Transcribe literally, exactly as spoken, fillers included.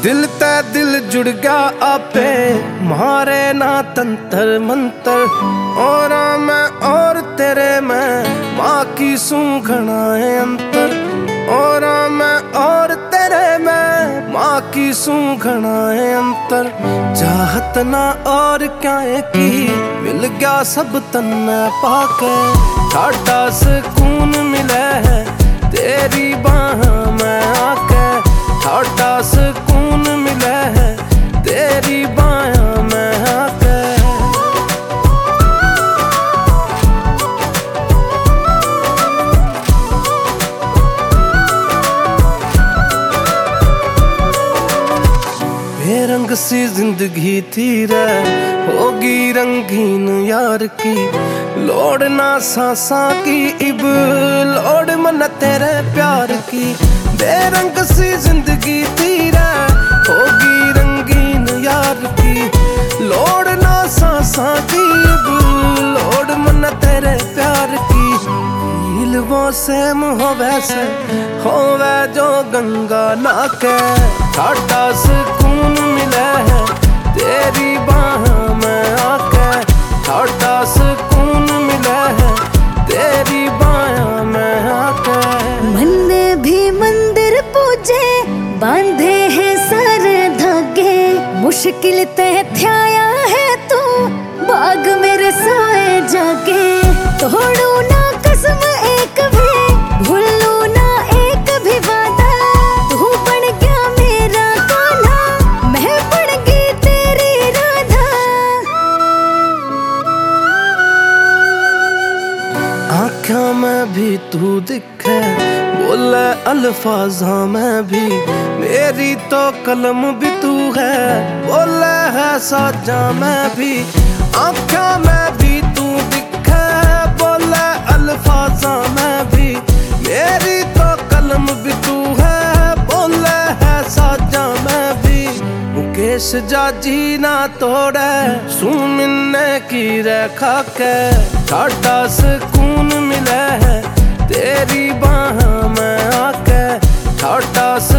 दिल ते दिल जुड़ गया आपे, मारे ना तंत्र मंत्र। और मैं और तेरे में माँ की सूंघना है अंतर। और मैं और तेरे में माँ की सूंघना है अंतर। चाहत ना और क्या है की मिल गया सब तन्ने पाके। ठाडा सुकून मिले है तेरी बाह में आके। ठाडा सुकून मिले है तेरी बाह में आके। बेरंग सी जिंदगी थी रे, होगी रंगीन यार की। लोड़ ना सांसा की इब, लोड़ मन तेरे प्यार की। बेरंग सी जिंदगी थी रे, होगी रंगीन यार की। लोड़ ना सांसा की इब, लोड़ मन तेरे प्यार की। हील वो सेम हो वैसे होवे जो गंगा नाके। ठाडा सुकून मिले है तेरी बाह में आके। ठाडा सुकून मिले है तेरी बाह में आके। मन ने भी मंदिर पूजे, बांधे हैं सारे धागे। मुश्किल ते थ्याया है तू, बाग मेरे सोए जागे। तोड़ू ना कसम एक भी, भूलू ना एक भी वादा। तू बन गया मेरा कान्हा, मैं बन गई तेरी राधा। आँखों में भी तू दिखे, बोले अल्फाजा में भी। मेरी तो कलम भी तू है, बोले है साजा में भी। आँखों में भी तू दिखे, बोले अल्फाजा में भी। मेरी तो कलम भी तू है, बोले है साजा में भी। मुकेश जाजी ना तोड़े, सुमिन्ने की रेखा के। ठाडा सुकून मिले है तेरी बाह में आके। ठाडा